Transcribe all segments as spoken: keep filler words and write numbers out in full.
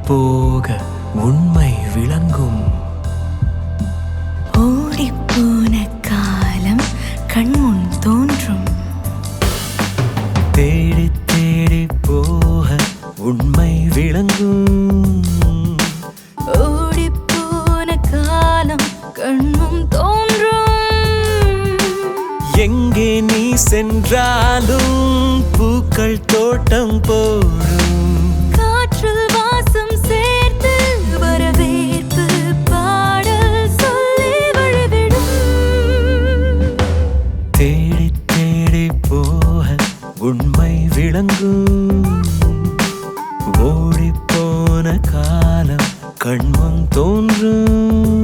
போக உண்மை விளங்கும். ஓடிப்போன காலம் கண்முன் தோன்றும். தேடி தேடி போக உண்மை விளங்கும். ஓடிப்போன காலம் கண்முன் தோன்றும். எங்கே நீ சென்றாலும் பூக்கள் தோட்டம் போடும். காற்றில் வாசம் சேர்த்து வரவேற்பு பாடல் சொல்லி வழிவிடும். தேடி தேடி போக உண்மை விளங்கும். ஓடிப்போன காலம் கண்முன் தோன்றும்.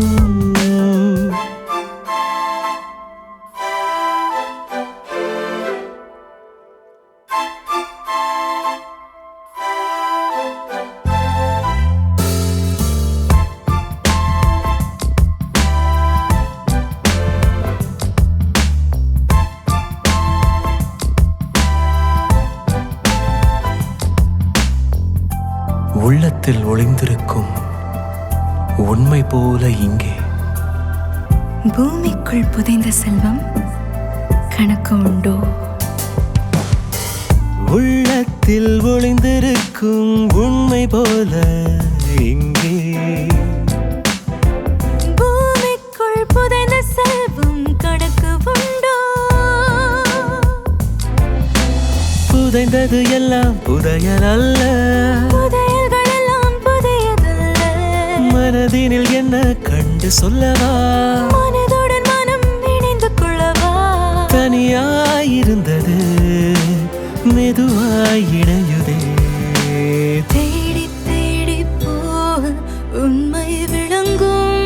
உள்ளத்தில் ஒளிந்திருக்கும் உண்மை போல இங்கே. பூமிக்குள் புதைந்த செல்வம் கணக்கு உண்டோ? உள்ளத்தில் ஒளிந்திருக்கும் உண்மை போல இங்கே. பூமிக்குள் புதைந்த செல்வம் கணக்கு உண்டோ? புதைந்தது எல்லாம் புதையல் அல்ல. மனதினில் என்ன கண்டு சொல்லவா? மனதுடன் மனம் இணைந்து கொள்ளவா? தனியாயிருந்தது மெதுவாய் இணையுதே. தேடி தேடி போக உண்மை விளங்கும்.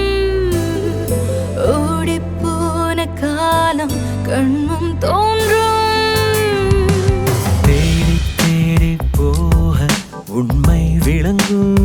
ஓடிப்போன காலம் கண்மும் தோன்றும். தேடி தேடி போக உண்மை விளங்கும்.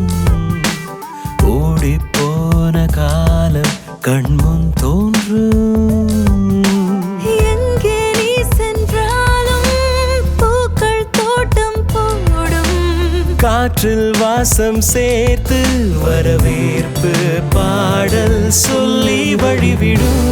ஓடிப்போன காலம் கண்முன் தோன்றும். எங்கே நீ சென்றாலும் பூக்கள் தோட்டம் போடும். காற்றில் வாசம் சேர்த்து வரவேற்பு பாடல் சொல்லி வழிவிடும்.